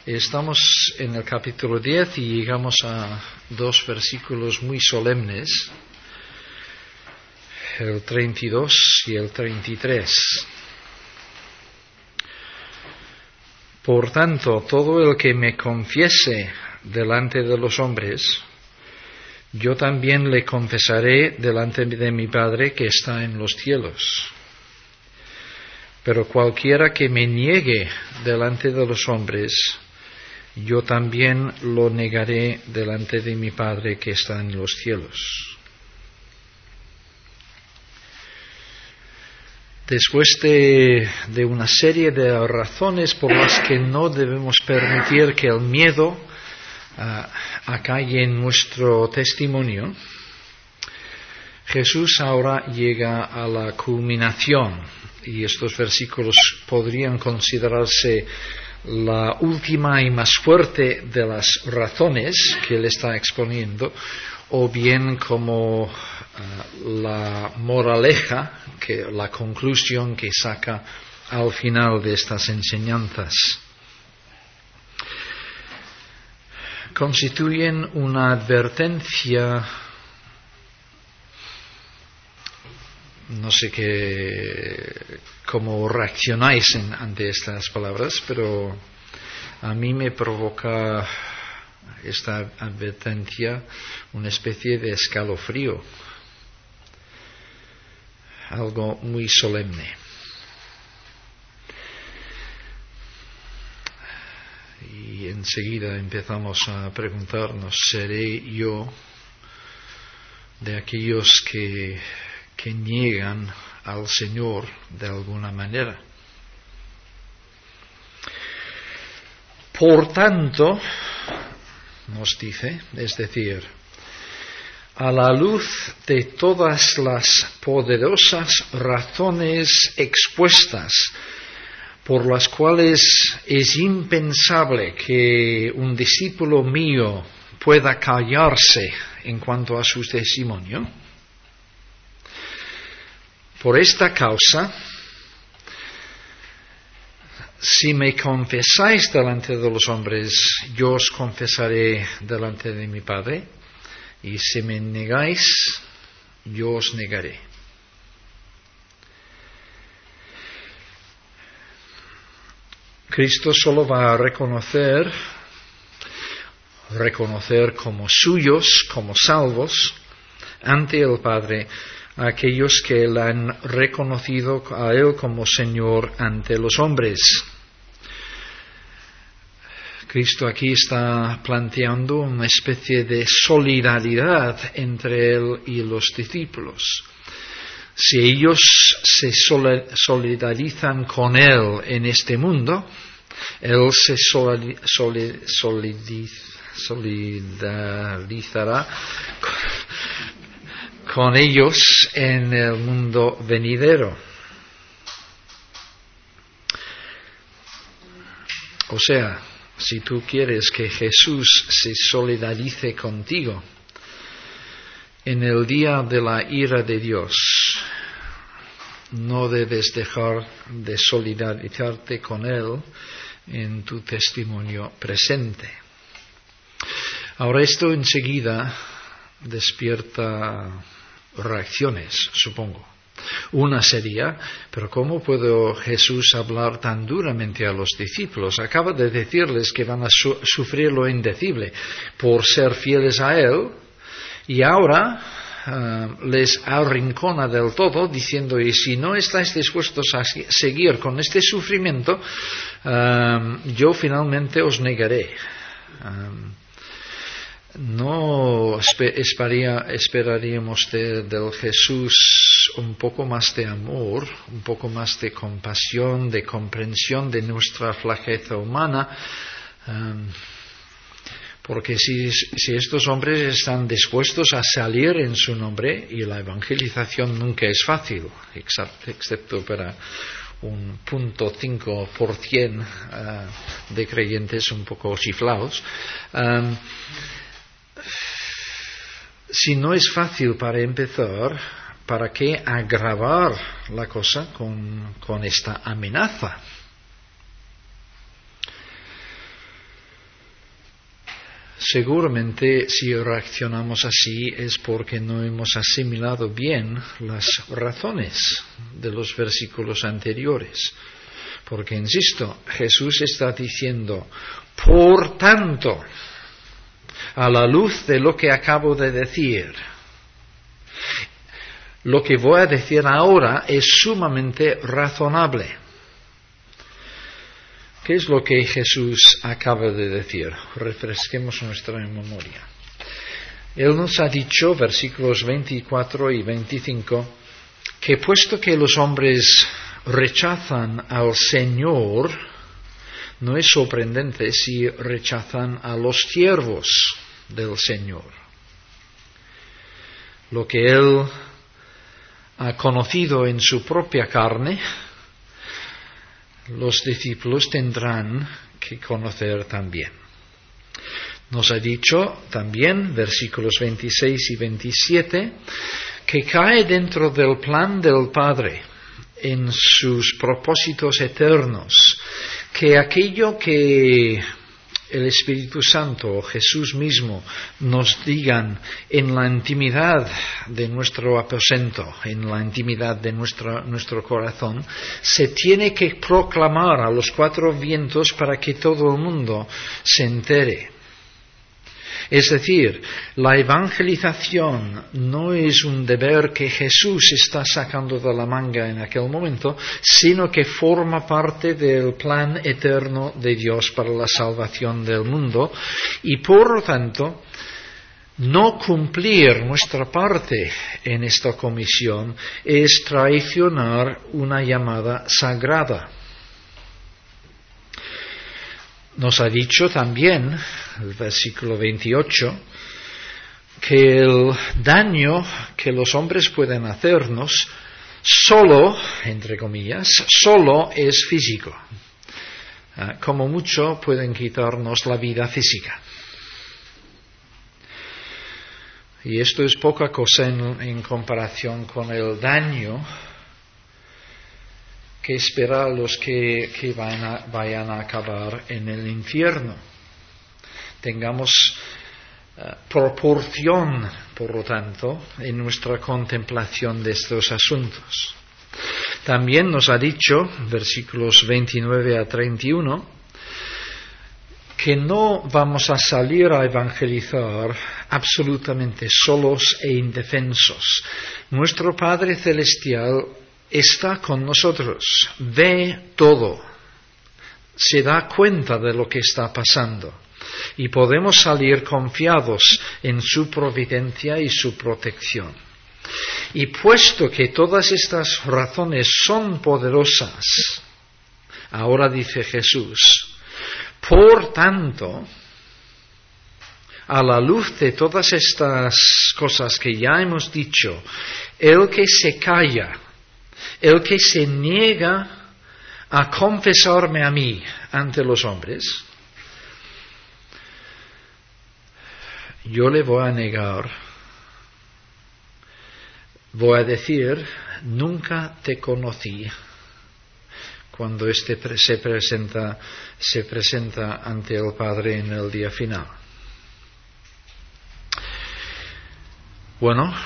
Estamos en el capítulo 10 y llegamos a dos versículos muy solemnes, el 32 y el 33. Por tanto, todo el que me confiese delante de los hombres, yo también le confesaré delante de mi Padre que está en los cielos. Pero cualquiera que me niegue delante de los hombres, yo también lo negaré delante de mi Padre que está en los cielos. Después de una serie de razones por las que no debemos permitir que el miedo acalle en nuestro testimonio, Jesús ahora llega a la culminación, y estos versículos podrían considerarse la última y más fuerte de las razones que él está exponiendo, o bien como la moraleja, la conclusión que saca al final de estas enseñanzas. Constituyen una advertencia. No sé cómo reaccionáis ante estas palabras, pero a mí me provoca esta advertencia una especie de escalofrío, algo muy solemne. Y enseguida empezamos a preguntarnos, ¿seré yo de aquellos que niegan al Señor de alguna manera? Por tanto, nos dice, es decir, a la luz de todas las poderosas razones expuestas por las cuales es impensable que un discípulo mío pueda callarse en cuanto a su testimonio, por esta causa, si me confesáis delante de los hombres, yo os confesaré delante de mi Padre, y si me negáis, yo os negaré. Cristo solo va a reconocer como suyos, como salvos, ante el Padre, a aquellos que le han reconocido a Él como Señor ante los hombres. Cristo aquí está planteando una especie de solidaridad entre Él y los discípulos. Si ellos se solidarizan con Él en este mundo, Él se solidarizará con ellos en el mundo venidero. O sea, si tú quieres que Jesús se solidarice contigo en el día de la ira de Dios, no debes dejar de solidarizarte con Él en tu testimonio presente. Ahora esto enseguida despierta reacciones, supongo. Una sería, pero ¿cómo puede Jesús hablar tan duramente a los discípulos? Acaba de decirles que van a sufrir lo indecible por ser fieles a Él, y ahora les arrincona del todo diciendo, y si no estáis dispuestos a seguir con este sufrimiento, yo finalmente os negaré. ¿No esperaríamos del Jesús un poco más de amor, un poco más de compasión, de comprensión de nuestra flaqueza humana? Porque si estos hombres están dispuestos a salir en su nombre, y la evangelización nunca es fácil, excepto para un 0.5% de creyentes un poco chiflados, si no es fácil para empezar, ¿para qué agravar la cosa con esta amenaza? Seguramente si reaccionamos así es porque no hemos asimilado bien las razones de los versículos anteriores. Porque, insisto, Jesús está diciendo, por tanto, a la luz de lo que acabo de decir, lo que voy a decir ahora es sumamente razonable. ¿Qué es lo que Jesús acaba de decir? Refresquemos nuestra memoria. Él nos ha dicho, versículos 24 y 25, que puesto que los hombres rechazan al Señor, no es sorprendente si rechazan a los siervos del Señor. Lo que Él ha conocido en su propia carne, los discípulos tendrán que conocer también. Nos ha dicho también, versículos 26 y 27, que cae dentro del plan del Padre, en sus propósitos eternos, que aquello que el Espíritu Santo o Jesús mismo nos digan en la intimidad de nuestro aposento, en la intimidad de nuestro corazón, se tiene que proclamar a los cuatro vientos para que todo el mundo se entere. Es decir, la evangelización no es un deber que Jesús está sacando de la manga en aquel momento, sino que forma parte del plan eterno de Dios para la salvación del mundo y, por lo tanto, no cumplir nuestra parte en esta comisión es traicionar una llamada sagrada. Nos ha dicho también, el versículo 28, que el daño que los hombres pueden hacernos solo, entre comillas, solo es físico. Como mucho pueden quitarnos la vida física. Y esto es poca cosa en comparación con el daño que espera a los que vayan a acabar en el infierno. Tengamos proporción, por lo tanto, en nuestra contemplación de estos asuntos. También nos ha dicho, versículos 29 a 31, que no vamos a salir a evangelizar absolutamente solos e indefensos. Nuestro Padre Celestial está con nosotros, ve todo, se da cuenta de lo que está pasando y podemos salir confiados en su providencia y su protección. Y puesto que todas estas razones son poderosas, ahora dice Jesús, por tanto, a la luz de todas estas cosas que ya hemos dicho, el que se calla, el que se niega a confesarme a mí ante los hombres, yo le voy a negar, voy a decir, nunca te conocí, cuando se presenta ante el Padre en el día final. Bueno,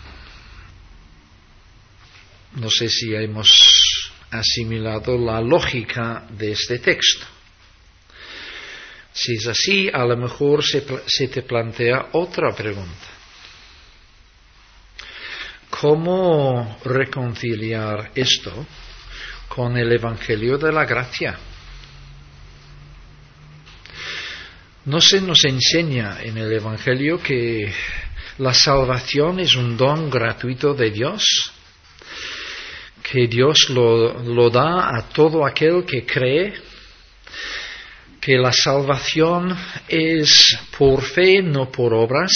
no sé si hemos asimilado la lógica de este texto. Si es así, a lo mejor se te plantea otra pregunta. ¿Cómo reconciliar esto con el Evangelio de la gracia? ¿No se nos enseña en el Evangelio que la salvación es un don gratuito de Dios? Que Dios lo da a todo aquel que cree, que la salvación es por fe, no por obras.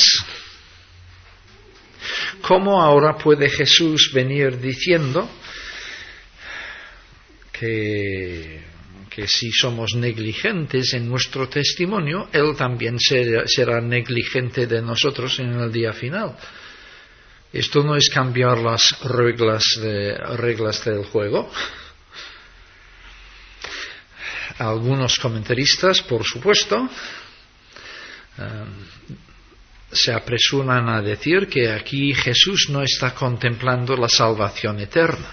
¿Cómo ahora puede Jesús venir diciendo que si somos negligentes en nuestro testimonio, Él también será negligente de nosotros en el día final? Esto no es cambiar las reglas del juego. Algunos comentaristas, por supuesto, se apresuran a decir que aquí Jesús no está contemplando la salvación eterna.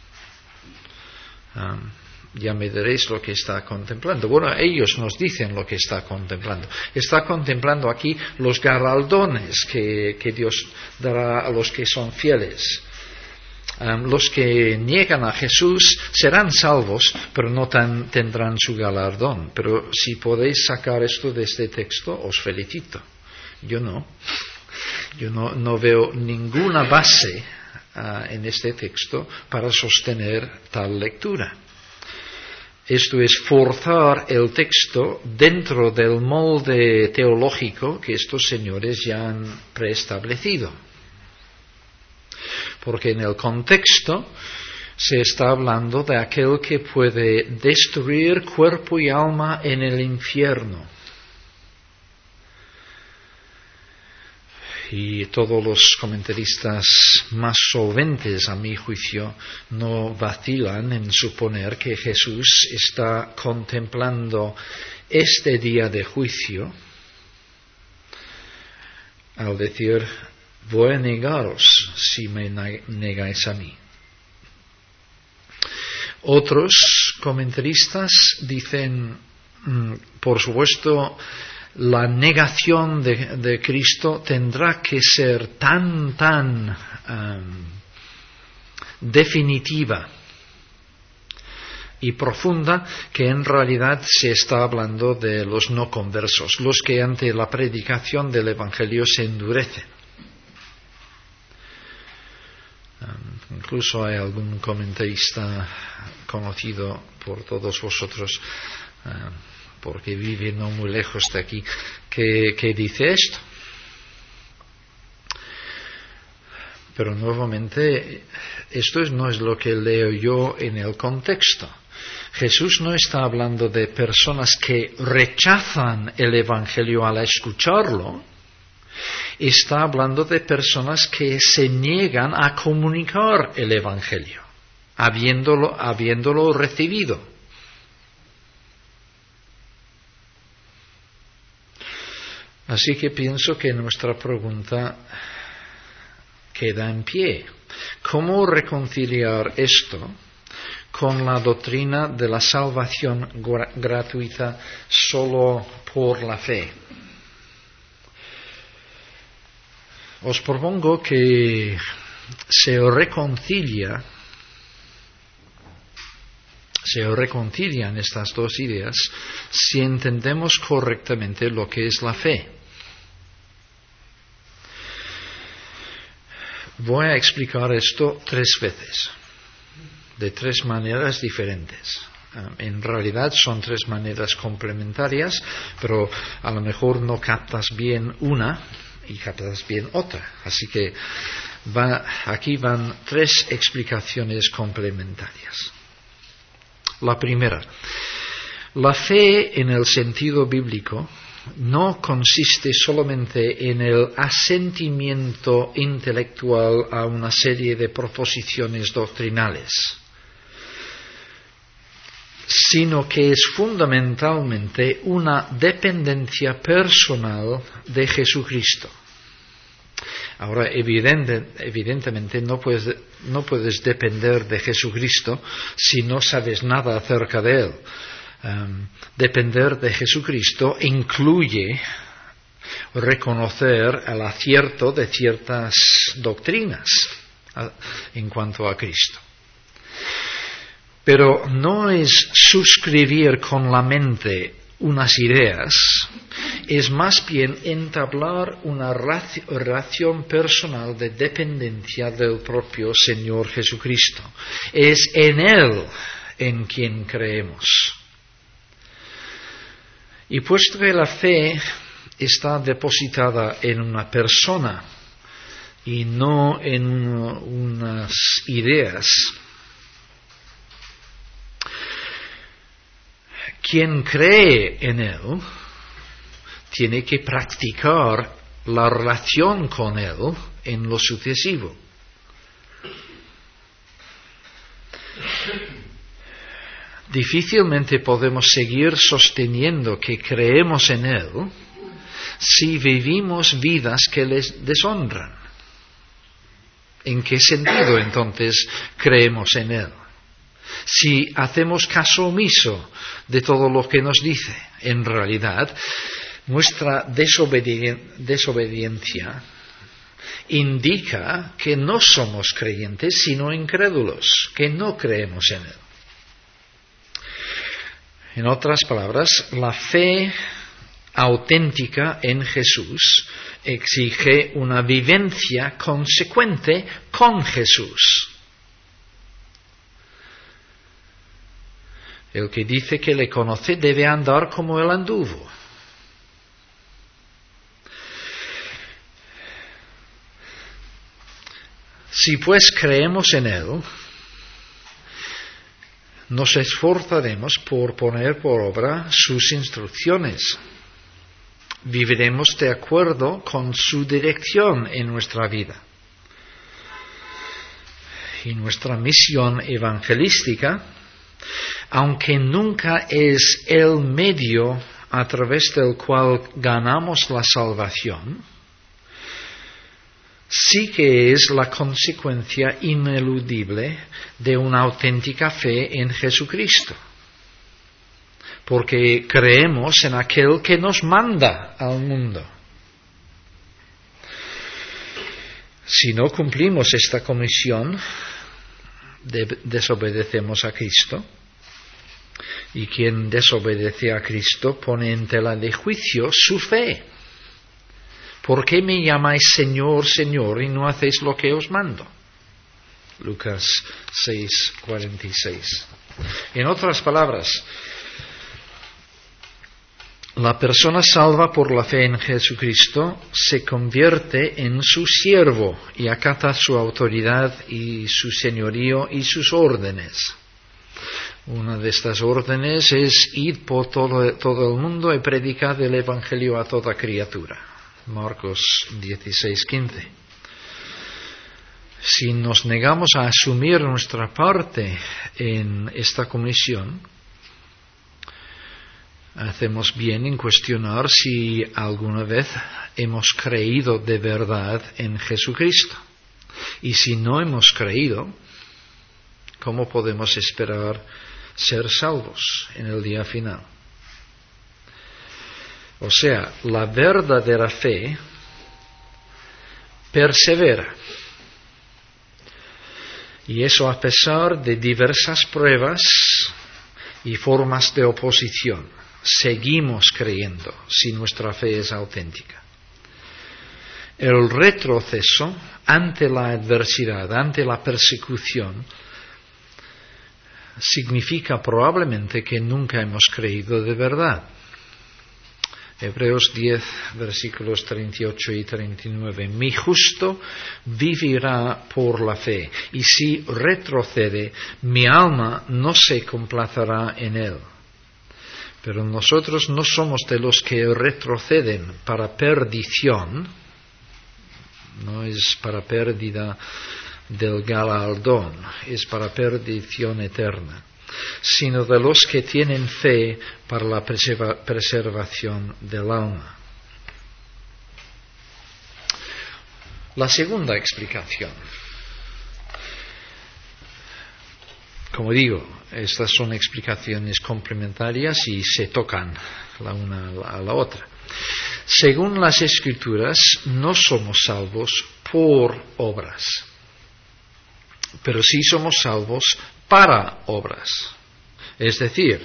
Ya me diréis lo que está contemplando. Bueno, ellos nos dicen lo que está contemplando. Está contemplando aquí los galardones que Dios dará a los que son fieles. Los que niegan a Jesús serán salvos, pero no tendrán su galardón. Pero si podéis sacar esto de este texto, os felicito. Yo no veo ninguna base en este texto para sostener tal lectura. Esto es forzar el texto dentro del molde teológico que estos señores ya han preestablecido. Porque en el contexto se está hablando de aquel que puede destruir cuerpo y alma en el infierno. Y todos los comentaristas más solventes, a mi juicio, no vacilan en suponer que Jesús está contemplando este día de juicio al decir: voy a negaros si me negáis a mí. Otros comentaristas dicen, por supuesto, la negación de Cristo tendrá que ser tan definitiva y profunda que en realidad se está hablando de los no conversos, los que ante la predicación del Evangelio se endurecen. Incluso hay algún comentarista conocido por todos vosotros, porque vive no muy lejos de aquí, que dice esto. Pero nuevamente, esto no es lo que leo yo en el contexto. Jesús no está hablando de personas que rechazan el Evangelio al escucharlo. Está hablando de personas que se niegan a comunicar el Evangelio, habiéndolo recibido. Así que pienso que nuestra pregunta queda en pie. ¿Cómo reconciliar esto con la doctrina de la salvación gratuita solo por la fe? Os propongo que se reconcilian estas dos ideas si entendemos correctamente lo que es la fe. Voy a explicar esto 3 veces, de 3 maneras diferentes. En realidad son 3 maneras complementarias, pero a lo mejor no captas bien una y captas bien otra. Así que aquí van 3 explicaciones complementarias. La primera, la fe en el sentido bíblico no consiste solamente en el asentimiento intelectual a una serie de proposiciones doctrinales, sino que es fundamentalmente una dependencia personal de Jesucristo. Ahora, evidentemente no puedes depender de Jesucristo si no sabes nada acerca de Él. Depender de Jesucristo incluye reconocer el acierto de ciertas doctrinas en cuanto a Cristo. Pero no es suscribir con la mente unas ideas, es más bien entablar una relación personal de dependencia del propio Señor Jesucristo. Es en Él en quien creemos. Y puesto que la fe está depositada en una persona y no en unas ideas, quien cree en Él tiene que practicar la relación con Él en lo sucesivo. Difícilmente podemos seguir sosteniendo que creemos en Él si vivimos vidas que les deshonran? ¿En qué sentido entonces creemos en Él? Si hacemos caso omiso de todo lo que nos dice, en realidad nuestra desobediencia indica que no somos creyentes, sino incrédulos, que no creemos en Él. En otras palabras, la fe auténtica en Jesús exige una vivencia consecuente con Jesús. El que dice que le conoce debe andar como Él anduvo. Si pues creemos en Él, nos esforzaremos por poner por obra sus instrucciones. Viviremos de acuerdo con su dirección en nuestra vida. Y nuestra misión evangelística, aunque nunca es el medio a través del cual ganamos la salvación, sí que es la consecuencia ineludible de una auténtica fe en Jesucristo, porque creemos en aquel que nos manda al mundo. Si no cumplimos esta comisión, desobedecemos a Cristo, y quien desobedece a Cristo pone en tela de juicio su fe. ¿Por qué me llamáis Señor, Señor, y no hacéis lo que os mando? Lucas 6:46. En otras palabras, la persona salva por la fe en Jesucristo se convierte en su siervo y acata su autoridad y su señorío y sus órdenes. Una de estas órdenes es ir por todo el mundo y predicar el Evangelio a toda criatura. Marcos 16:15. Si nos negamos a asumir nuestra parte en esta comisión, hacemos bien en cuestionar si alguna vez hemos creído de verdad en Jesucristo. Y si no hemos creído, ¿cómo podemos esperar ser salvos en el día final? O sea, la verdadera fe persevera. Y eso a pesar de diversas pruebas y formas de oposición. Seguimos creyendo si nuestra fe es auténtica. El retroceso ante la adversidad, ante la persecución, significa probablemente que nunca hemos creído de verdad. Hebreos 10, versículos 38 y 39. Mi justo vivirá por la fe, y si retrocede, mi alma no se complacerá en él. Pero nosotros no somos de los que retroceden para perdición, no es para pérdida del galardón, es para perdición eterna, sino de los que tienen fe para la preservación del alma. La segunda explicación. Como digo, estas son explicaciones complementarias y se tocan la una a la otra. Según las Escrituras, no somos salvos por obras, pero sí somos salvos para obras. Es decir,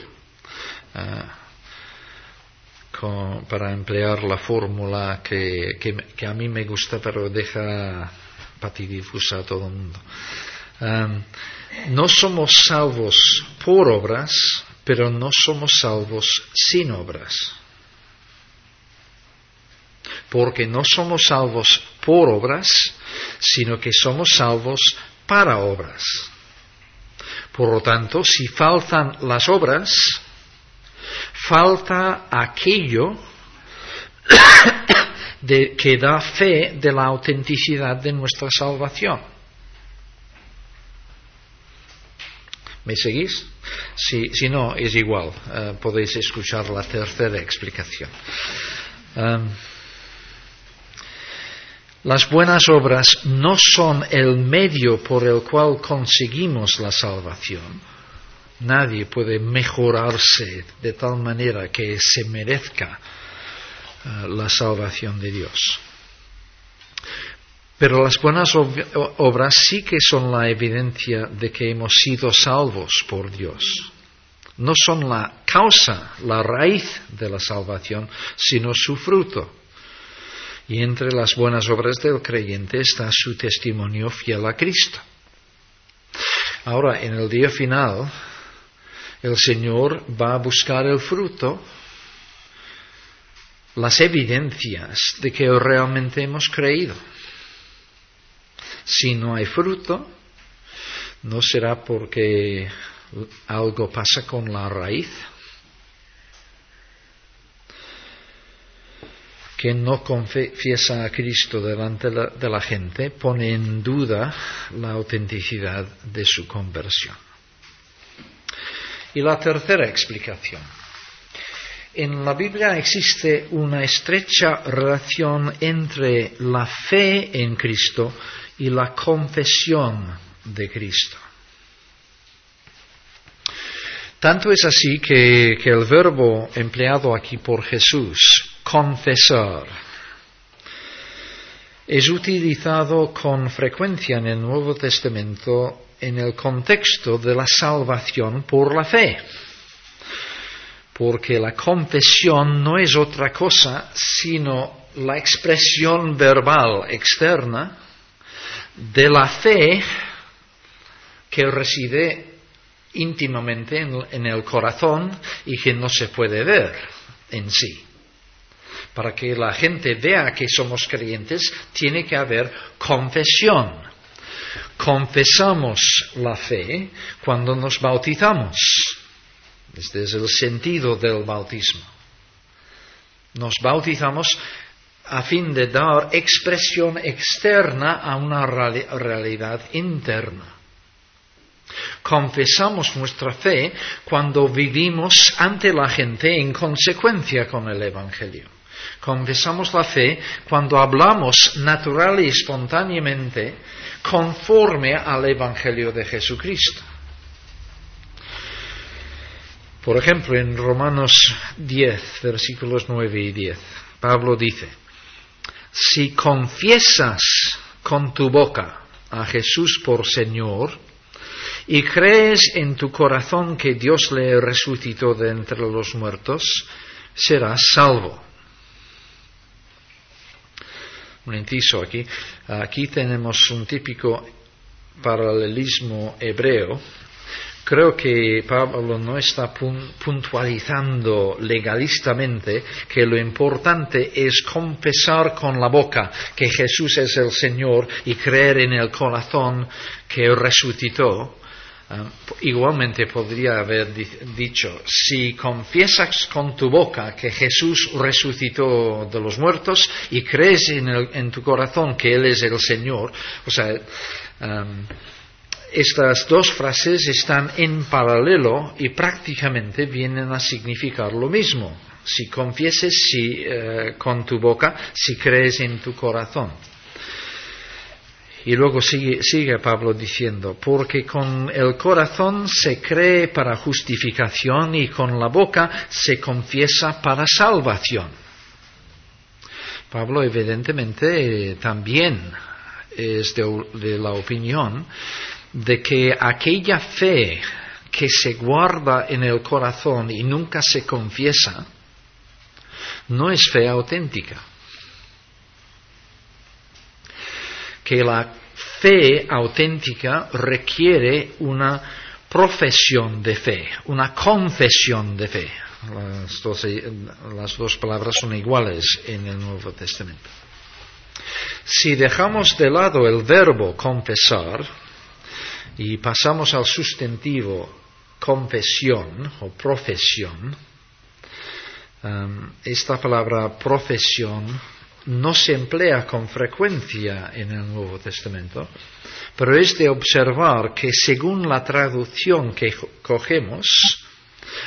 para emplear la fórmula que a mí me gusta, pero deja patidifusa a todo el mundo. No somos salvos por obras, pero no somos salvos sin obras. Porque no somos salvos por obras, sino que somos salvos para obras. Por lo tanto, si faltan las obras, falta aquello que da fe de la autenticidad de nuestra salvación. ¿Me seguís? Si no, es igual. Podéis escuchar la tercera explicación. Las buenas obras no son el medio por el cual conseguimos la salvación. Nadie puede mejorarse de tal manera que se merezca la salvación de Dios. Pero las buenas obras sí que son la evidencia de que hemos sido salvos por Dios. No son la causa, la raíz de la salvación, sino su fruto. Y entre las buenas obras del creyente está su testimonio fiel a Cristo. Ahora, en el día final, el Señor va a buscar el fruto, las evidencias de que realmente hemos creído. Si no hay fruto, no será porque algo pasa con la raíz. Quien no confiesa a Cristo delante de la gente pone en duda la autenticidad de su conversión. Y la tercera explicación. En la Biblia existe una estrecha relación entre la fe en Cristo y la confesión de Cristo. Tanto es así que el verbo empleado aquí por Jesús, confesar, es utilizado con frecuencia en el Nuevo Testamento en el contexto de la salvación por la fe. Porque la confesión no es otra cosa sino la expresión verbal externa de la fe que reside íntimamente en el corazón y que no se puede ver en sí. Para que la gente vea que somos creyentes, tiene que haber confesión. Confesamos la fe cuando nos bautizamos. Este es el sentido del bautismo. Nos bautizamos a fin de dar expresión externa a una realidad interna. Confesamos nuestra fe cuando vivimos ante la gente en consecuencia con el Evangelio. Confesamos la fe cuando hablamos natural y espontáneamente conforme al Evangelio de Jesucristo. Por ejemplo, en Romanos 10, versículos 9 y 10, Pablo dice: si confiesas con tu boca a Jesús por Señor y crees en tu corazón que Dios le resucitó de entre los muertos, serás salvo. Un inciso aquí. Aquí tenemos un típico paralelismo hebreo. Creo que Pablo no está puntualizando legalistamente que lo importante es confesar con la boca que Jesús es el Señor y creer en el corazón que resucitó. Igualmente podría haber dicho: si confiesas con tu boca que Jesús resucitó de los muertos y crees en tu corazón que Él es el Señor. O sea, estas dos frases están en paralelo y prácticamente vienen a significar lo mismo. Si confieses con tu boca, si crees en tu corazón. Y luego sigue Pablo diciendo: porque con el corazón se cree para justificación y con la boca se confiesa para salvación. Pablo evidentemente también es de la opinión de que aquella fe que se guarda en el corazón y nunca se confiesa no es fe auténtica. Que la fe auténtica requiere una profesión de fe, una confesión de fe. Las dos palabras son iguales en el Nuevo Testamento. Si dejamos de lado el verbo confesar y pasamos al sustantivo confesión o profesión, esta palabra profesión no se emplea con frecuencia en el Nuevo Testamento, pero es de observar que según la traducción que cogemos,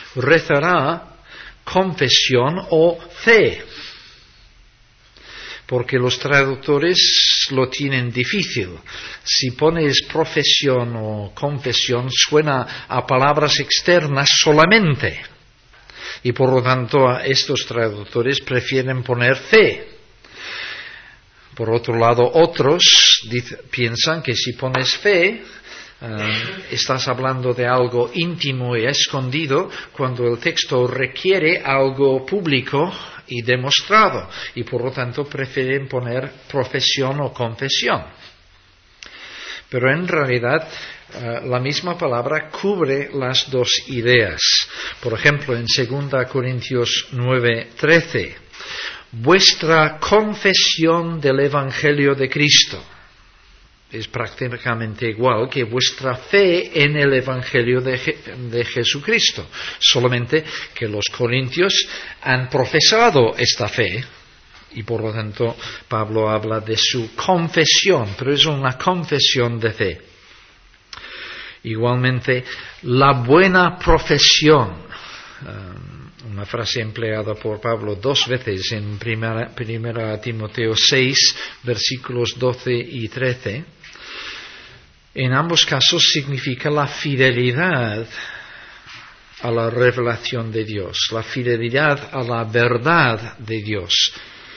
rezará confesión o fe. porque los traductores lo tienen difícil. Si pones profesión o confesión, suena a palabras externas solamente. Y por lo tanto, estos traductores prefieren poner fe. Por otro lado, otros piensan que si pones fe, estás hablando de algo íntimo y escondido, cuando el texto requiere algo público y demostrado, y por lo tanto prefieren poner profesión o confesión. Pero en realidad la misma palabra cubre las dos ideas. Por ejemplo, en 2 Corintios 9:13, vuestra confesión del Evangelio de Cristo. Es prácticamente igual que vuestra fe en el Evangelio de Jesucristo. Solamente que los corintios han profesado esta fe y por lo tanto Pablo habla de su confesión, pero es una confesión de fe. Igualmente, la buena profesión, una frase empleada por Pablo 2 veces en 1 Timoteo 6, versículos 12 y 13, en ambos casos significa la fidelidad a la revelación de Dios, la fidelidad a la verdad de Dios.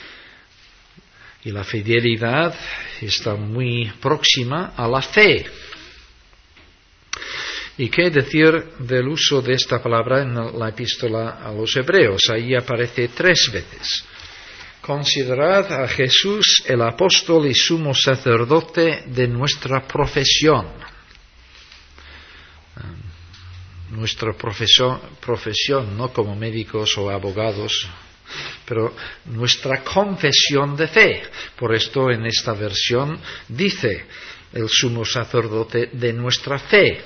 Y la fidelidad está muy próxima a la fe. ¿Y qué decir del uso de esta palabra en la epístola a los Hebreos? Ahí aparece 3 veces. Considerad a Jesús el apóstol y sumo sacerdote de nuestra profesión. Nuestra profesión, no como médicos o abogados, pero nuestra confesión de fe. Por esto en esta versión dice el sumo sacerdote de nuestra fe.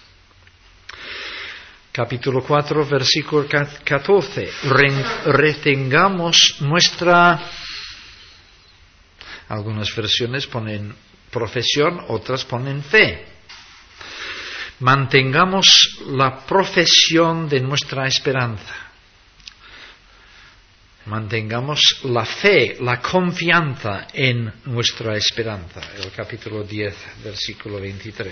Capítulo 4, versículo 14. Retengamos nuestra... Algunas versiones ponen profesión, otras ponen fe. Mantengamos la profesión de nuestra esperanza. Mantengamos la fe, la confianza en nuestra esperanza. El capítulo 10, versículo 23.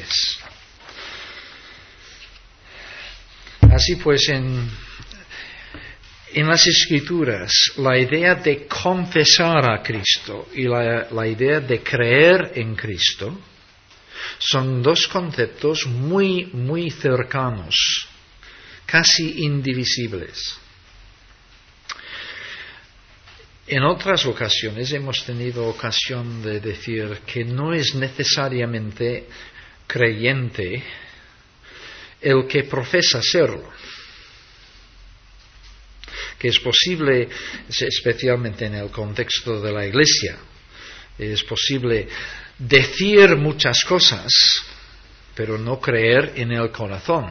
Así pues, en las Escrituras, la idea de confesar a Cristo y la idea de creer en Cristo son dos conceptos muy, muy cercanos, casi indivisibles. En otras ocasiones hemos tenido ocasión de decir que no es necesariamente creyente el que profesa serlo, que es posible, especialmente en el contexto de la Iglesia, es posible decir muchas cosas, pero no creer en el corazón.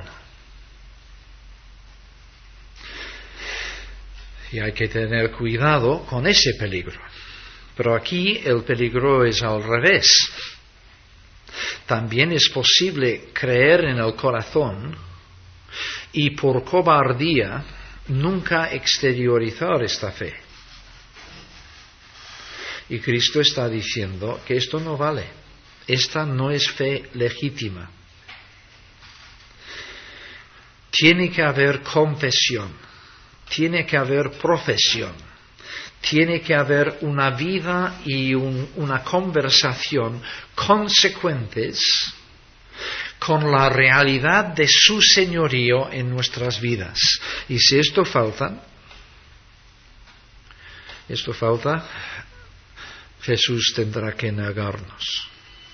Y hay que tener cuidado con ese peligro. Pero aquí el peligro es al revés. También es posible creer en el corazón y por cobardía nunca exteriorizar esta fe. Y Cristo está diciendo que esto no vale. Esta no es fe legítima. Tiene que haber confesión, tiene que haber profesión, tiene que haber una vida y una conversación consecuentes con la realidad de su señorío en nuestras vidas. Y si esto falta, Jesús tendrá que negarnos.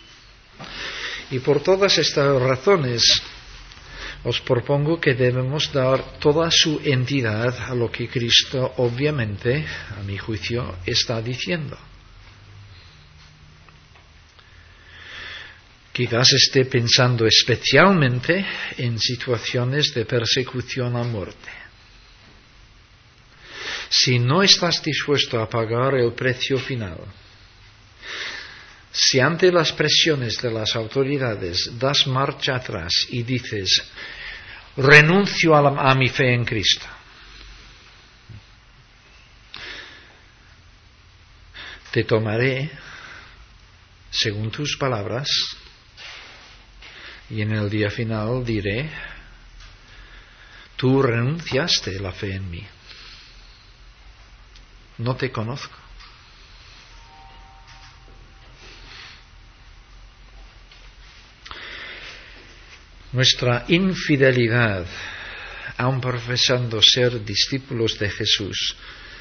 Y por todas estas razones, os propongo que debemos dar toda su entidad a lo que Cristo, obviamente, a mi juicio, está diciendo. Quizás esté pensando especialmente en situaciones de persecución a muerte. Si no estás dispuesto a pagar el precio final, si ante las presiones de las autoridades das marcha atrás y dices, renuncio a mi fe en Cristo, te tomaré según tus palabras y en el día final diré, tú renunciaste la fe en mí, no te conozco. Nuestra infidelidad, aun profesando ser discípulos de Jesús,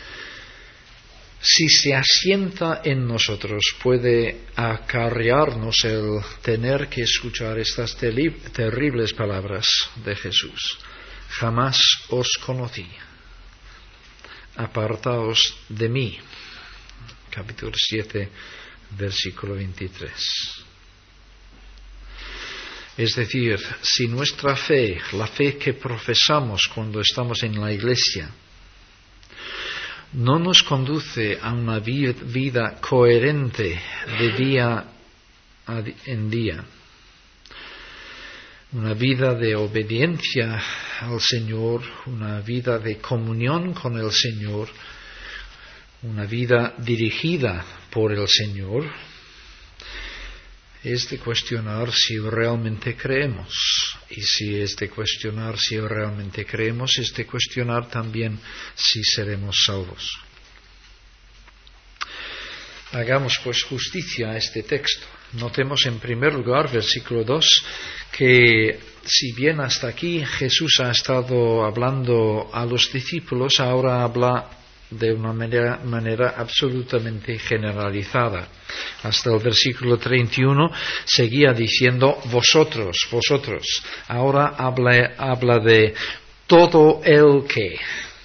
si se asienta en nosotros, puede acarrearnos el tener que escuchar estas terribles palabras de Jesús. Jamás os conocí. Apartaos de mí. Capítulo 7, versículo 23. Es decir, si nuestra fe, la fe que profesamos cuando estamos en la iglesia, no nos conduce a una vida coherente de día en día, una vida de obediencia al Señor, una vida de comunión con el Señor, una vida dirigida por el Señor, es de cuestionar si realmente creemos. Y si es de cuestionar si realmente creemos, es de cuestionar también si seremos salvos. Hagamos pues justicia a este texto. Notemos en primer lugar, versículo 2, que si bien hasta aquí Jesús ha estado hablando a los discípulos, ahora habla de una manera absolutamente generalizada. Hasta el versículo 31 seguía diciendo vosotros. Ahora habla de todo el que.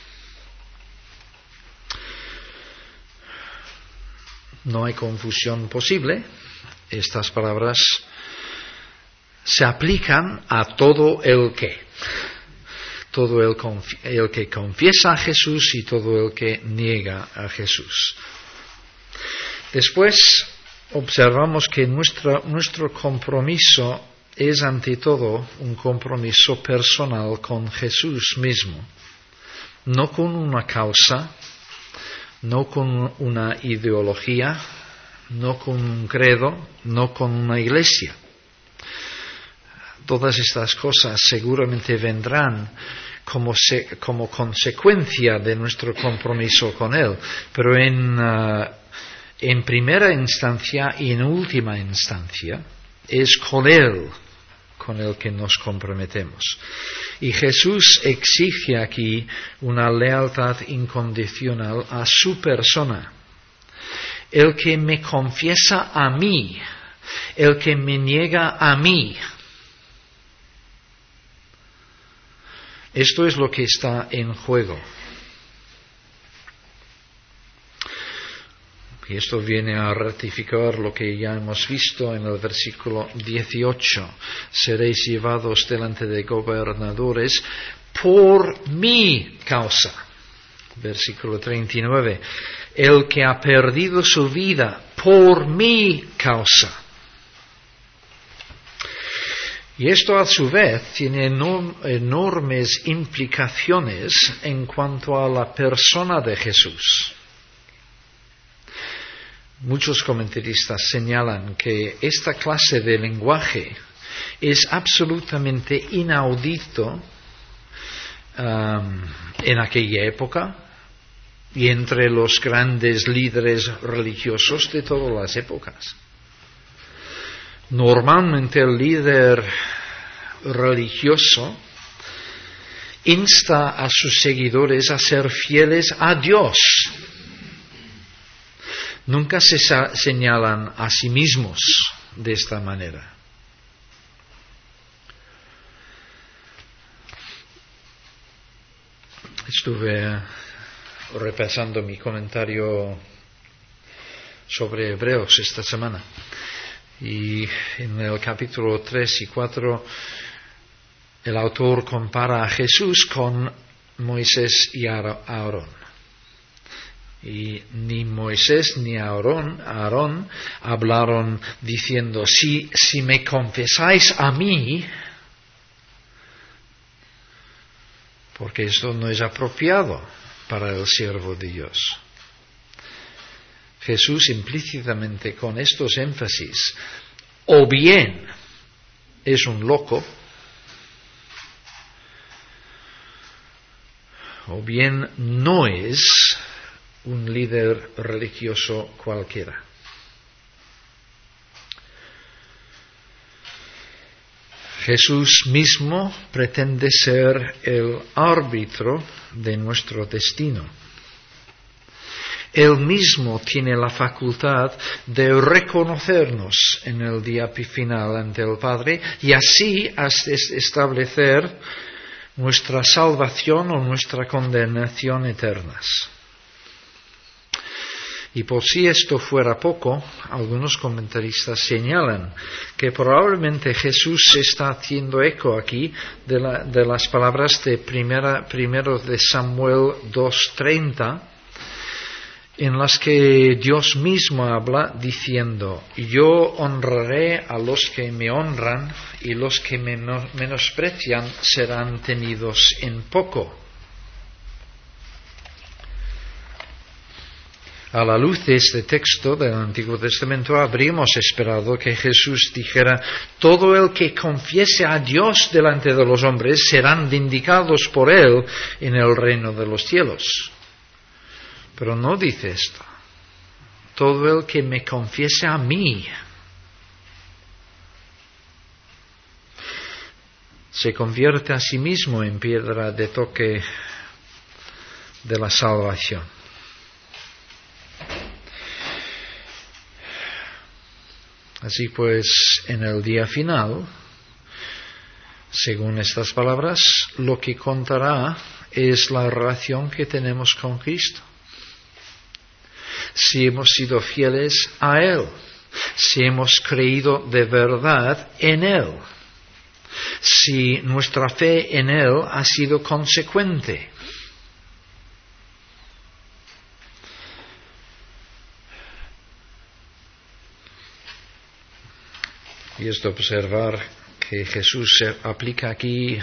No hay confusión posible. Estas palabras se aplican a todo el que. Todo el que confiesa a Jesús y todo el que niega a Jesús. Después observamos que nuestro compromiso es ante todo un compromiso personal con Jesús mismo, no con una causa, no con una ideología, no con un credo, no con una iglesia. Todas estas cosas seguramente vendrán como consecuencia de nuestro compromiso con Él, pero en primera instancia y en última instancia es con Él con el que nos comprometemos. Y Jesús exige aquí una lealtad incondicional a su persona. El que me confiesa a mí, el que me niega a mí. Esto es lo que está en juego. Y esto viene a ratificar lo que ya hemos visto en el versículo 18. Seréis llevados delante de gobernadores por mi causa. Versículo 39. El que ha perdido su vida por mi causa. Y esto a su vez tiene enormes implicaciones en cuanto a la persona de Jesús. Muchos comentaristas señalan que esta clase de lenguaje es absolutamente inaudito en aquella época y entre los grandes líderes religiosos de todas las épocas. Normalmente el líder religioso insta a sus seguidores a ser fieles a Dios. Nunca se señalan a sí mismos de esta manera. Estuve repasando mi comentario sobre Hebreos esta semana. Y en el capítulo 3 y 4 el autor compara a Jesús con Moisés y Aarón. Y ni Moisés ni Aarón hablaron diciendo, si me confesáis a mí, porque esto no es apropiado para el siervo de Dios. Jesús implícitamente con estos énfasis, o bien es un loco, o bien no es un líder religioso cualquiera. Jesús mismo pretende ser el árbitro de nuestro destino. Él mismo tiene la facultad de reconocernos en el día final ante el Padre y así establecer nuestra salvación o nuestra condenación eternas. Y por si esto fuera poco, algunos comentaristas señalan que probablemente Jesús se está haciendo eco aquí de las palabras de primero de Samuel 2:30, en las que Dios mismo habla diciendo: yo honraré a los que me honran y los que me menosprecian serán tenidos en poco. A la luz de este texto del Antiguo Testamento habríamos esperado que Jesús dijera: todo el que confiese a Dios delante de los hombres serán vindicados por Él en el reino de los cielos. Pero no dice esto. Todo el que me confiese a mí se convierte a sí mismo en piedra de toque de la salvación. Así pues, en el día final, según estas palabras, lo que contará es la relación que tenemos con Cristo. Si hemos sido fieles a Él, si hemos creído de verdad en Él, si nuestra fe en Él ha sido consecuente. Y es de observar que Jesús se aplica aquí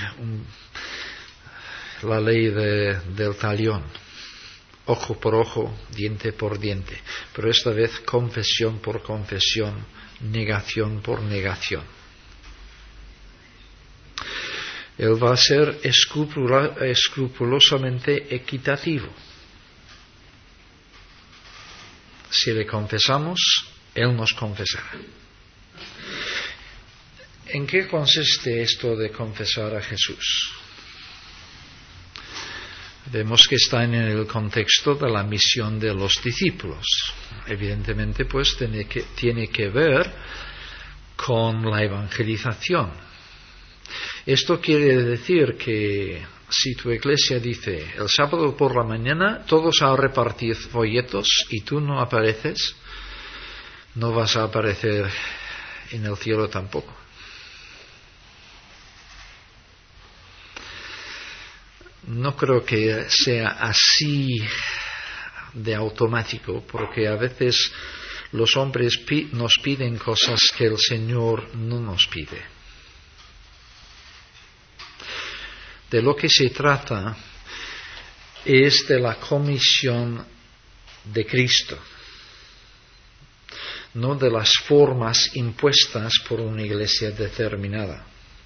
la ley del talión. Ojo por ojo, diente por diente. Pero esta vez confesión por confesión, negación por negación. Él va a ser escrupulosamente equitativo. Si le confesamos, Él nos confesará. ¿En qué consiste esto de confesar a Jesús? Vemos que está en el contexto de la misión de los discípulos. Evidentemente, pues, tiene que ver con la evangelización. Esto quiere decir que si tu iglesia dice: el sábado por la mañana todos a repartir folletos y tú no apareces, no vas a aparecer en el cielo tampoco. No creo que sea así de automático, porque a veces los hombres nos piden cosas que el Señor no nos pide. De lo que se trata es de la comisión de Cristo, no de las formas impuestas por una iglesia determinada.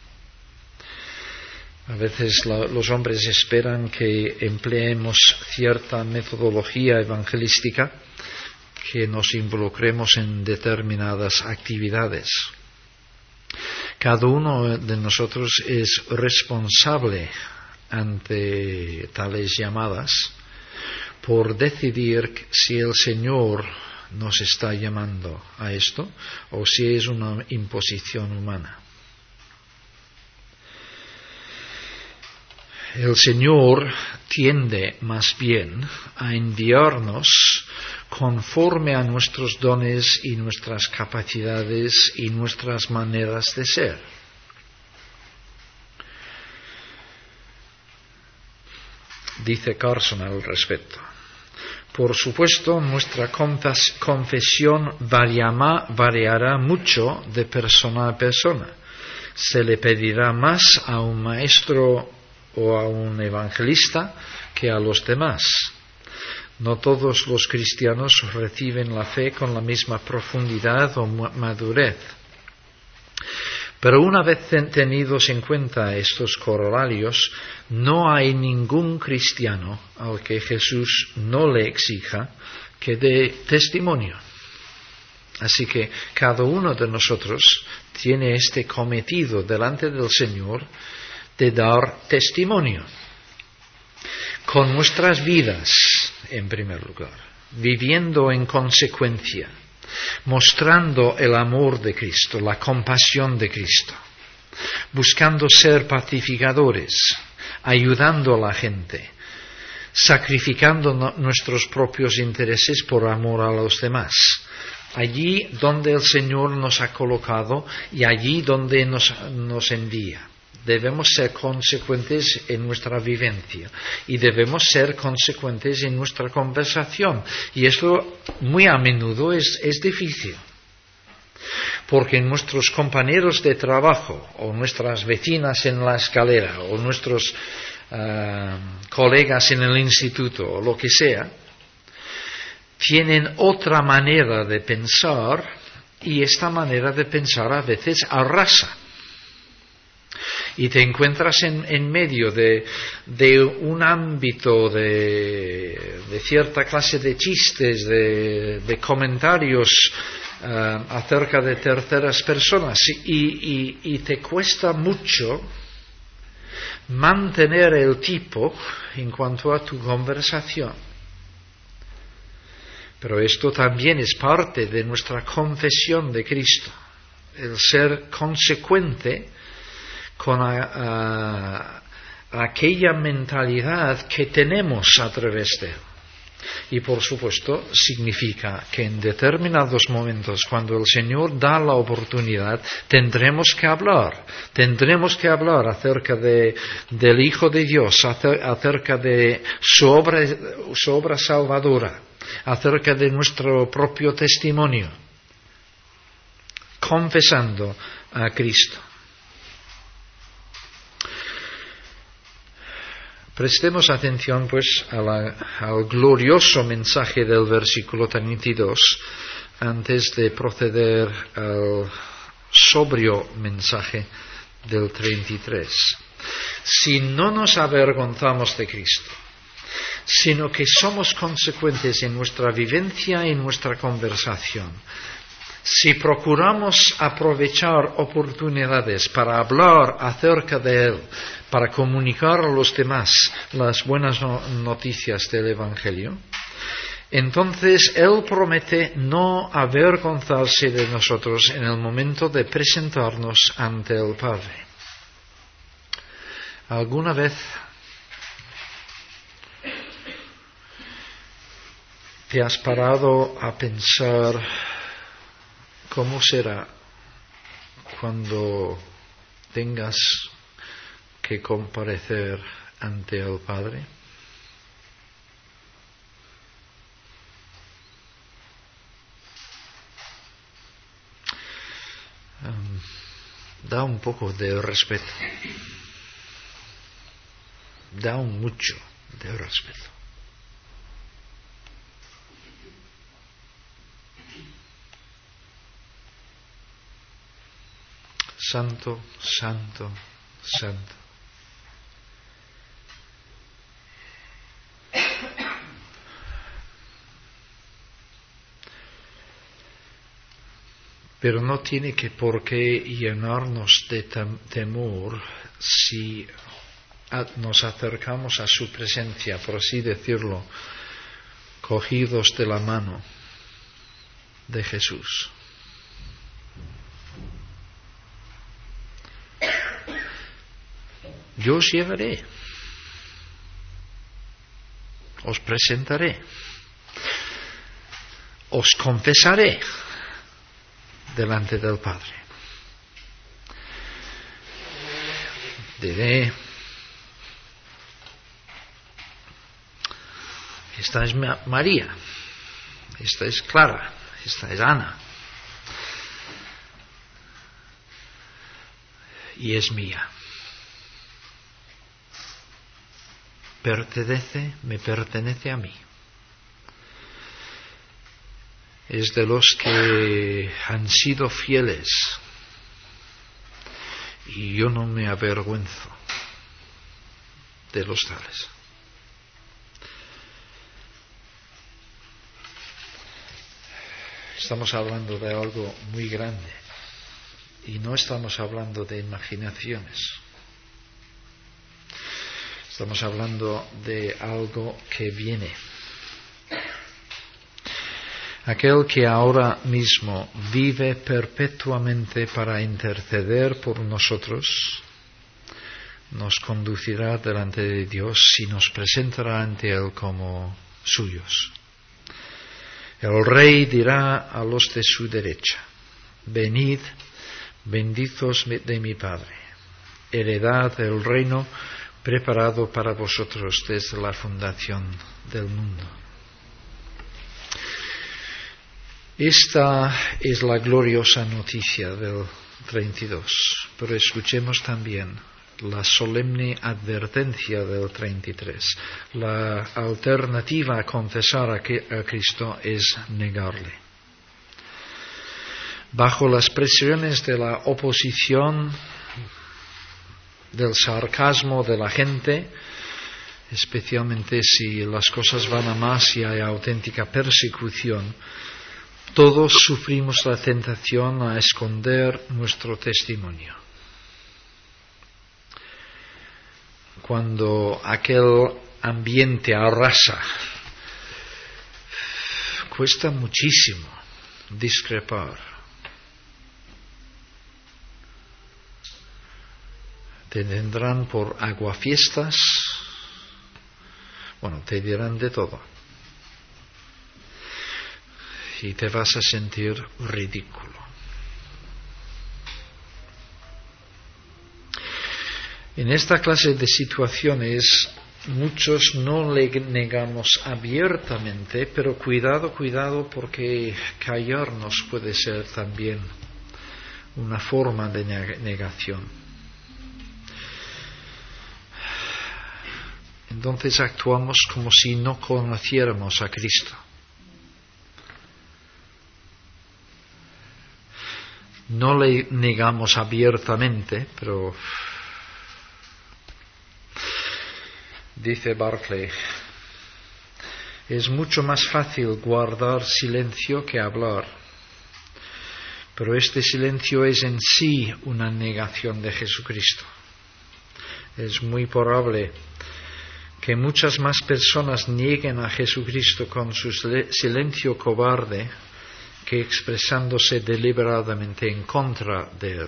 A veces los hombres esperan que empleemos cierta metodología evangelística, que nos involucremos en determinadas actividades. Cada uno de nosotros es responsable ante tales llamadas por decidir si el Señor nos está llamando a esto o si es una imposición humana. El Señor tiende más bien a enviarnos conforme a nuestros dones y nuestras capacidades y nuestras maneras de ser. Dice Carson al respecto: por supuesto, nuestra confesión variará mucho de persona a persona. Se le pedirá más a un maestro o a un evangelista que a los demás. No todos los cristianos reciben la fe con la misma profundidad o madurez. Pero una vez tenidos en cuenta estos corolarios, no hay ningún cristiano al que Jesús no le exija que dé testimonio. Así que cada uno de nosotros tiene este cometido delante del Señor de dar testimonio con nuestras vidas, en primer lugar, viviendo en consecuencia, mostrando el amor de Cristo, la compasión de Cristo, buscando ser pacificadores, ayudando a la gente, sacrificando nuestros propios intereses por amor a los demás, allí donde el Señor nos ha colocado y allí donde nos envía. Debemos ser consecuentes en nuestra vivencia y debemos ser consecuentes en nuestra conversación. Y esto muy a menudo es difícil, porque nuestros compañeros de trabajo o nuestras vecinas en la escalera o nuestros colegas en el instituto o lo que sea, tienen otra manera de pensar y esta manera de pensar a veces arrasa. Y te encuentras en medio de un ámbito de cierta clase de chistes, de comentarios acerca de terceras personas y te cuesta mucho mantener el tipo en cuanto a tu conversación. Pero esto también es parte de nuestra confesión de Cristo, el ser consecuente con aquella mentalidad que tenemos a través de él. Y por supuesto significa que en determinados momentos, cuando el Señor da la oportunidad, tendremos que hablar acerca del Hijo de Dios, acerca de su obra salvadora, acerca de nuestro propio testimonio, confesando a Cristo. Prestemos atención pues al glorioso mensaje del versículo 32 antes de proceder al sobrio mensaje del 33. Si no nos avergonzamos de Cristo, sino que somos consecuentes en nuestra vivencia y en nuestra conversación, si procuramos aprovechar oportunidades para hablar acerca de Él, para comunicar a los demás las buenas noticias del Evangelio, entonces Él promete no avergonzarse de nosotros en el momento de presentarnos ante el Padre. ¿Alguna vez te has parado a pensar cómo será cuando tengas que comparecer ante el Padre? Da un poco de respeto, da un mucho de respeto. Santo, santo, santo. Pero no tiene por qué llenarnos de temor si nos acercamos a su presencia, por así decirlo, cogidos de la mano de Jesús. Yo os llevaré, os presentaré, os confesaré delante del Padre. Diré, esta es María, esta es Clara, esta es Ana, y es mía. Me pertenece a mí. es de los que han sido fieles, y yo no me avergüenzo de los tales. Estamos hablando de algo muy grande y no estamos hablando de imaginaciones. Estamos hablando de algo que viene. Aquel que ahora mismo vive perpetuamente para interceder por nosotros, nos conducirá delante de Dios y nos presentará ante Él como suyos. El Rey dirá a los de su derecha: venid, benditos de mi Padre, heredad el reino preparado para vosotros desde la fundación del mundo. Esta es la gloriosa noticia del 32, pero escuchemos también la solemne advertencia del 33. La alternativa a confesar a Cristo es negarle. Bajo las presiones de la oposición, del sarcasmo de la gente, especialmente si las cosas van a más y hay auténtica persecución, todos sufrimos la tentación a esconder nuestro testimonio. Cuando aquel ambiente arrasa, cuesta muchísimo discrepar. Te tendrán por aguafiestas, te dirán de todo. Y te vas a sentir ridículo. En esta clase de situaciones muchos no le negamos abiertamente, pero cuidado, porque callarnos puede ser también una forma de negación. Entonces actuamos como si no conociéramos a Cristo. No le negamos abiertamente, pero dice Barclay, es mucho más fácil guardar silencio que hablar, pero este silencio es en sí una negación de Jesucristo. Es muy probable que muchas más personas nieguen a Jesucristo con su silencio cobarde que expresándose deliberadamente en contra de Él.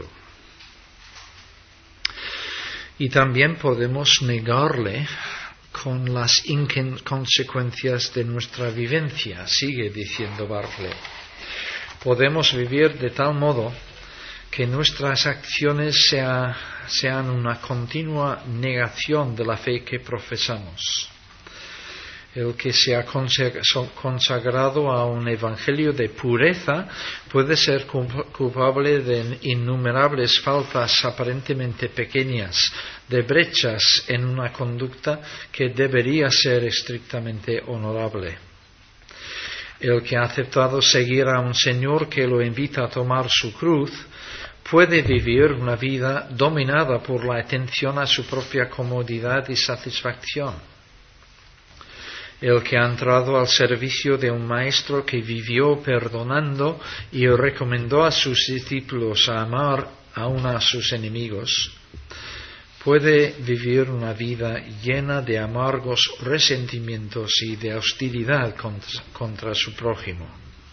Y también podemos negarle con las inconsecuencias de nuestra vivencia, sigue diciendo Barclay. Podemos vivir de tal modo que nuestras acciones sean una continua negación de la fe que profesamos. El que se ha consagrado a un evangelio de pureza puede ser culpable de innumerables faltas aparentemente pequeñas, de brechas en una conducta que debería ser estrictamente honorable. El que ha aceptado seguir a un Señor que lo invita a tomar su cruz puede vivir una vida dominada por la atención a su propia comodidad y satisfacción. El que ha entrado al servicio de un maestro que vivió perdonando y recomendó a sus discípulos a amar aún a sus enemigos, puede vivir una vida llena de amargos resentimientos y de hostilidad contra su prójimo.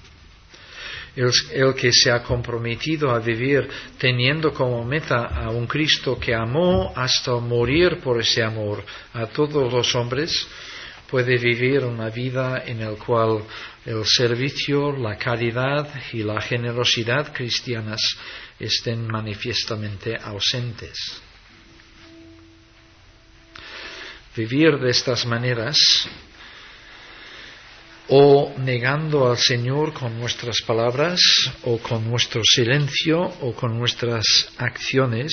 El que se ha comprometido a vivir teniendo como meta a un Cristo que amó hasta morir por ese amor a todos los hombres, puede vivir una vida en la cual el servicio, la caridad y la generosidad cristianas estén manifiestamente ausentes. Vivir de estas maneras, o negando al Señor con nuestras palabras, o con nuestro silencio, o con nuestras acciones,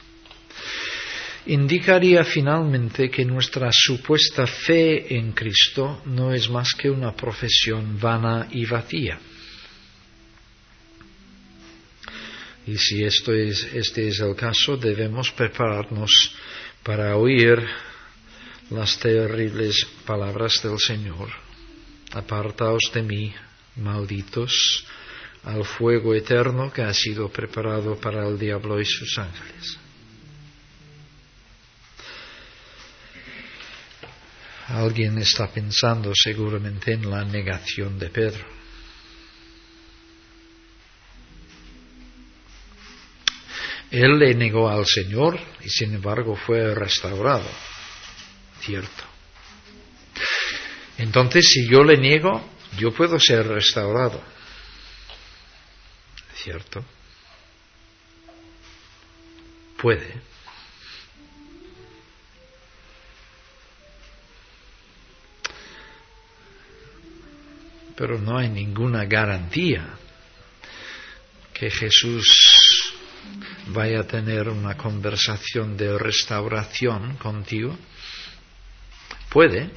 indicaría finalmente que nuestra supuesta fe en Cristo no es más que una profesión vana y vacía. Y si este es el caso, debemos prepararnos para oír las terribles palabras del Señor. Apartaos de mí, malditos, al fuego eterno que ha sido preparado para el diablo y sus ángeles. Alguien está pensando seguramente en la negación de Pedro. Él le negó al Señor y sin embargo fue restaurado. Cierto. Entonces, si yo le niego, yo puedo ser restaurado. ¿Cierto? Puede. Pero no hay ninguna garantía que Jesús vaya a tener una conversación de restauración contigo. Puede.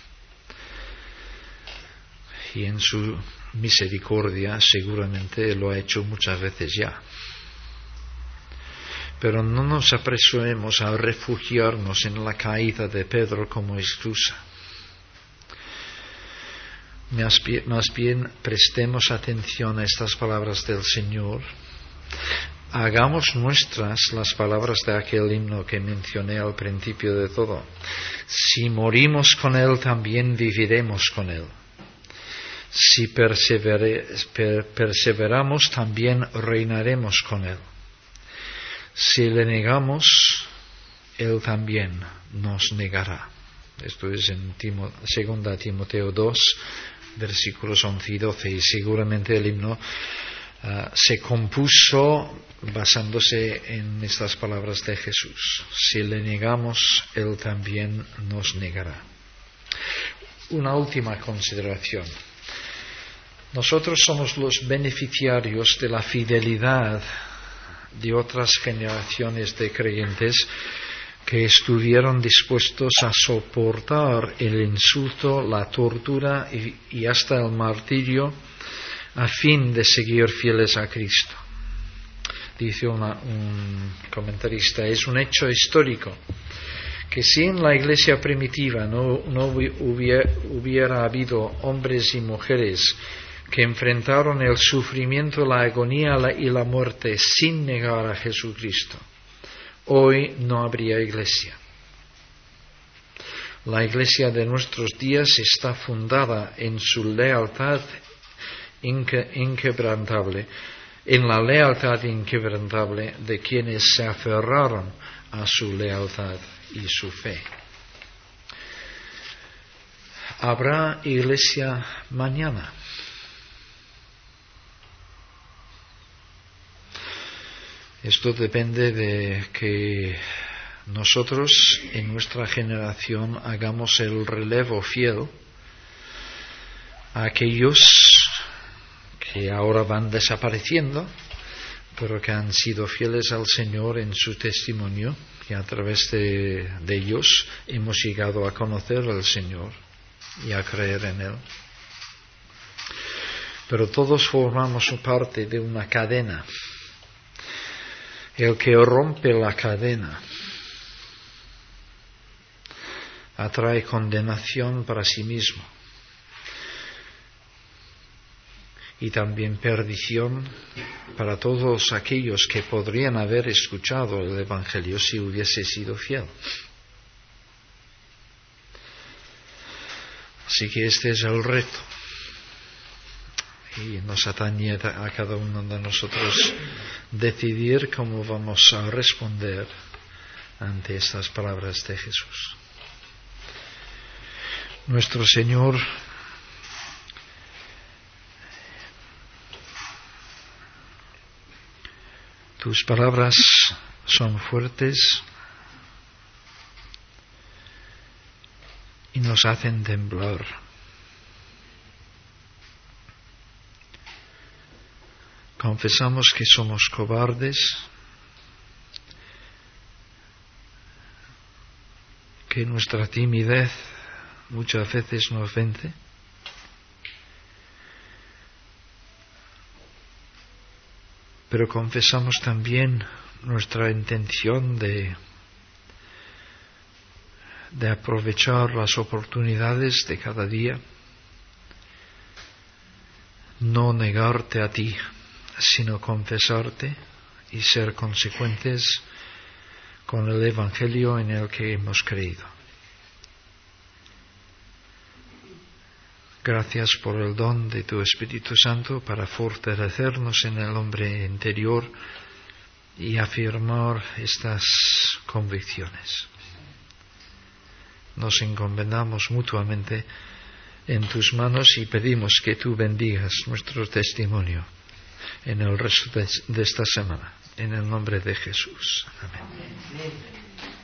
Y en su misericordia seguramente lo ha hecho muchas veces ya. Pero no nos apresuremos a refugiarnos en la caída de Pedro como excusa. Más bien prestemos atención a estas palabras del Señor. Hagamos nuestras las palabras de aquel himno que mencioné al principio de todo. Si morimos con Él, también viviremos con Él. Si perseveramos, también reinaremos con Él. Si le negamos, Él también nos negará. Esto es en 2 Timoteo 2, versículos 11 y 12. Y seguramente el himno se compuso basándose en estas palabras de Jesús. Si le negamos, Él también nos negará. Una última consideración. Nosotros somos los beneficiarios de la fidelidad de otras generaciones de creyentes que estuvieron dispuestos a soportar el insulto, la tortura y hasta el martirio a fin de seguir fieles a Cristo. Dice un comentarista, es un hecho histórico que si en la iglesia primitiva no hubiera habido hombres y mujeres que enfrentaron el sufrimiento, la agonía y la muerte sin negar a Jesucristo, hoy no habría iglesia. La iglesia de nuestros días está fundada en su lealtad inquebrantable, en la lealtad inquebrantable de quienes se aferraron a su lealtad y su fe. ¿Habrá iglesia mañana? Esto depende de que nosotros en nuestra generación hagamos el relevo fiel a aquellos que ahora van desapareciendo, pero que han sido fieles al Señor en su testimonio, y a través de ellos hemos llegado a conocer al Señor y a creer en Él. Pero todos formamos parte de una cadena. El que rompe la cadena atrae condenación para sí mismo y también perdición para todos aquellos que podrían haber escuchado el Evangelio si hubiese sido fiel. Así que este es el reto. Y nos atañe a cada uno de nosotros decidir cómo vamos a responder ante estas palabras de Jesús. Nuestro Señor tus palabras son fuertes y nos hacen temblar. Confesamos que somos cobardes, que nuestra timidez muchas veces nos vence, pero confesamos también nuestra intención de aprovechar las oportunidades de cada día, no negarte a ti, sino confesarte y ser consecuentes con el Evangelio en el que hemos creído. Gracias por el don de tu Espíritu Santo para fortalecernos en el hombre interior y afirmar estas convicciones. Nos encomendamos mutuamente en tus manos y pedimos que tú bendigas nuestro testimonio en el resto de esta semana. En el nombre de Jesús. Amén.